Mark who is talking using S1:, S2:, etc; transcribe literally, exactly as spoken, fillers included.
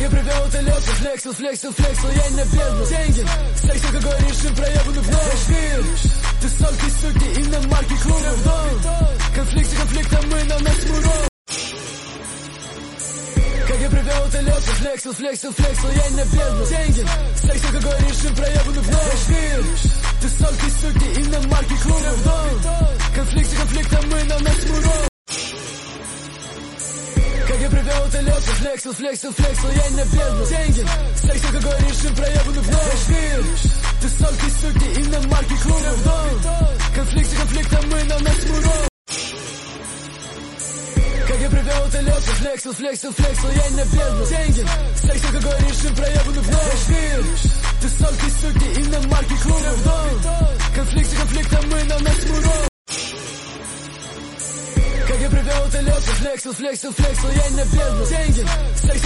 S1: я привел это лето, флексил, флексил, флексил, я не на бездну. Деньги, секс, как говоришь, им проебану вновь. Ты солки, суки, иномарки, клубы, конфликты, конфликта, мы на нас муров. Как я привел это лето, флексил, флексил, флексил, я не на бездну. Деньги, секс, как говоришь, им проебану вновь. Ты солки, суки, иномарки, клубы, конфликты, конфликта, мы на нас муров. Как я привел это лето, флексил, флексил, флексил, я не на бездну. Деньги, секс, как говоришь, им проебану вновь. Ты солки, суки, иномарки, клубы, конфликты, конфликта, мы на нас муров. Как я привел это лето, флексил, флексил, флексил, я не на бездну. Деньги, секс, как говоришь, им проебану вновь. Ты солки, суки, иномарки, клубы, конфликты, конфликта, мы на нас муров. Как я привел это лето, флексил, флексил, флексил, я не на бездну. Деньги, секс,